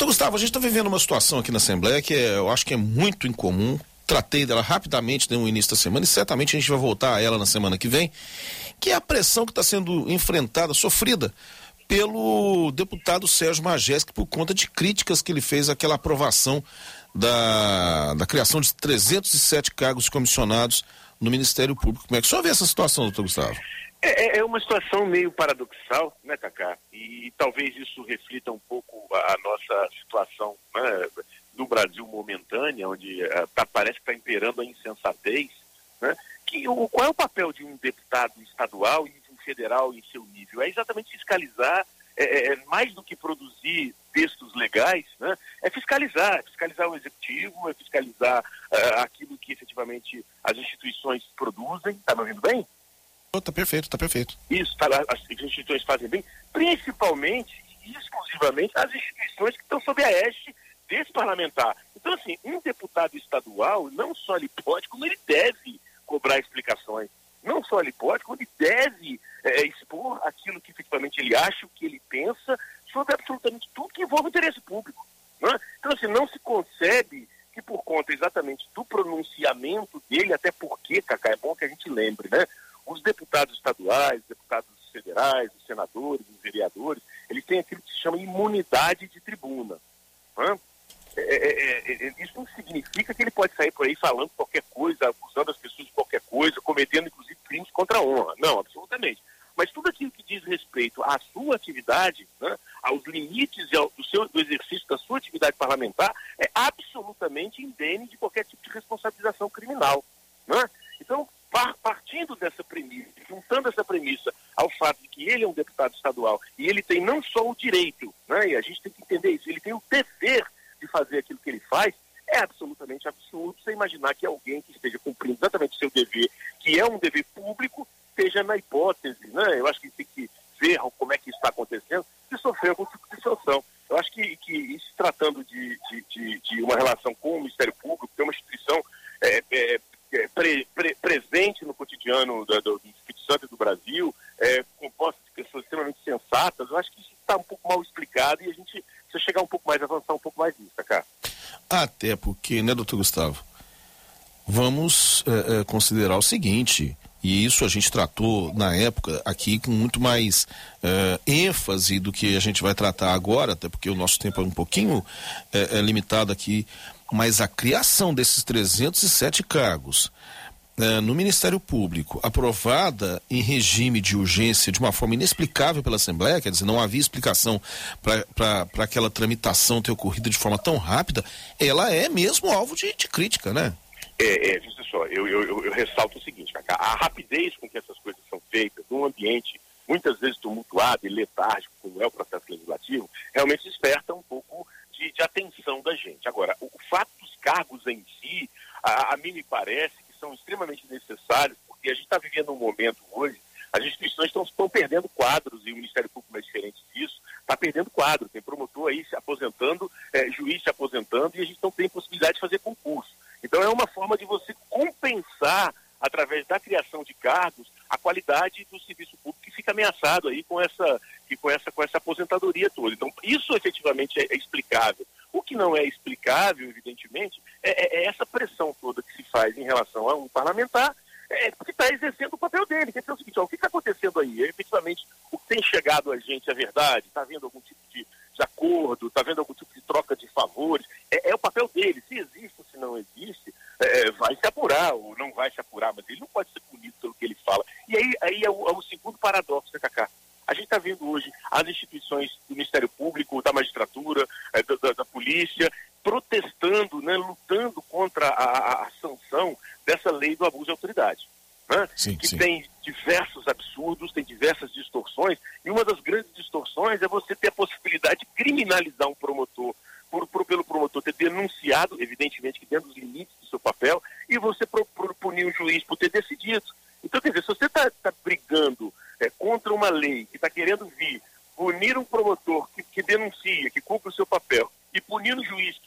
Gustavo, a gente está vivendo uma situação aqui na Assembleia que eu acho que é muito incomum. Tratei dela rapidamente no início da semana e certamente a gente vai voltar a ela na semana que vem, que é a pressão que está sendo enfrentada, sofrida pelo deputado Sérgio Majestic por conta de críticas que ele fez àquela aprovação da criação de 307 cargos comissionados no Ministério Público. Como é que o senhor vê essa situação, doutor Gustavo? É uma situação meio paradoxal, né, Cacá? E talvez isso reflita um pouco a nossa situação, né, do Brasil momentânea, onde parece que está imperando a insensatez, né? Qual é o papel de um deputado estadual e de um federal em seu nível? É exatamente fiscalizar, mais do que produzir textos legais, né? É fiscalizar o executivo, é fiscalizar aquilo que efetivamente as instituições produzem. Está me ouvindo bem? Tá perfeito. Isso, as instituições fazem bem, principalmente e exclusivamente as instituições que estão sob a égide desse parlamentar. Então, assim, um deputado estadual não só ele pode, como ele deve cobrar explicações. Não só ele pode, como ele deve expor aquilo que efetivamente ele acha, o que ele pensa, sobre absolutamente tudo que envolve o interesse público. Né? Então, assim, não se concebe que por conta exatamente do pronunciamento dele, até porque, Cacá, é bom que a gente lembre, né? Os deputados estaduais, deputados federais, os senadores, os vereadores, eles têm aquilo que se chama imunidade de tribuna. Né? Isso não significa que ele pode sair por aí falando qualquer coisa, acusando as pessoas de qualquer coisa, cometendo inclusive crimes contra a honra. Não, absolutamente. Mas tudo aquilo que diz respeito à sua atividade, né, aos limites do exercício da sua atividade parlamentar, é absolutamente indene de qualquer tipo de responsabilização criminal. Né? Então, partindo dessa premissa, juntando essa premissa ao fato de que ele é um deputado estadual e ele tem não só o direito, né, e a gente tem que entender isso, ele tem o dever de fazer aquilo que ele faz, é absolutamente absurdo você imaginar que alguém que esteja cumprindo exatamente o seu dever, que é um dever público, esteja na hipótese, né, eu acho que tem que ver como é que isso está acontecendo, de sofrer algum tipo de sanção. Eu acho que isso, tratando de uma relação com o Ministério Público, que é uma instituição presente no cotidiano do Espírito Santo e do Brasil, composta de pessoas extremamente sensatas, eu acho que isso está um pouco mal explicado e a gente precisa chegar um pouco mais, avançar um pouco mais nisso, cara. Até porque, né, doutor Gustavo, vamos considerar o seguinte, e isso a gente tratou na época aqui com muito mais ênfase do que a gente vai tratar agora, até porque o nosso tempo é um pouquinho limitado aqui, mas a criação desses 307 cargos no Ministério Público, aprovada em regime de urgência de uma forma inexplicável pela Assembleia, quer dizer, não havia explicação para aquela tramitação ter ocorrido de forma tão rápida, ela é mesmo alvo de crítica, né? Veja só, eu ressalto o seguinte, Cacá, a rapidez com que essas coisas são feitas, num ambiente muitas vezes tumultuado e letárgico, como é o processo legislativo, realmente desperta um pouco de atenção da gente. Agora, o fato dos cargos em si, a mim me parece que são extremamente necessários, porque a gente está vivendo um momento hoje, as instituições estão perdendo quadros, e o Ministério Público não é diferente disso, está perdendo quadro, tem promotor aí se aposentando, juiz se aposentando, e a gente não tem possibilidade de fazer concurso. Então é uma forma de você compensar, através da criação de cargos, a qualidade do serviço público que fica ameaçado aí com essa aposentadoria toda. Então isso efetivamente é explicável. O que não é explicável, evidentemente, é essa pressão toda que se faz em relação a um parlamentar que está exercendo o papel dele. Quer dizer o seguinte, o que está acontecendo aí? Efetivamente, o que tem chegado a gente é verdade? Está havendo algum tipo de acordo? Está havendo algum tipo de troca de favores? É o papel dele. Se existe ou se não existe, vai se apurar ou não vai se apurar, mas ele não pode ser punido pelo que ele fala. E aí é o segundo paradoxo, né, Cacá? A gente está vendo hoje as instituições do Ministério Público, da magistratura, da polícia, protestando, né, lutando contra a sanção dessa lei do abuso de autoridade, né? Sim. Tem diversos absurdos, tem diversas distorções, e uma das grandes distorções é você ter a possibilidade de criminalizar um promotor, pelo promotor ter denunciado, evidentemente que dentro dos limites do seu papel, e você punir um juiz por ter decidido. Então, quer dizer, se você está brigando contra uma lei que está querendo vir punir um promotor que denuncia, que cumpre o seu papel, e punir um juiz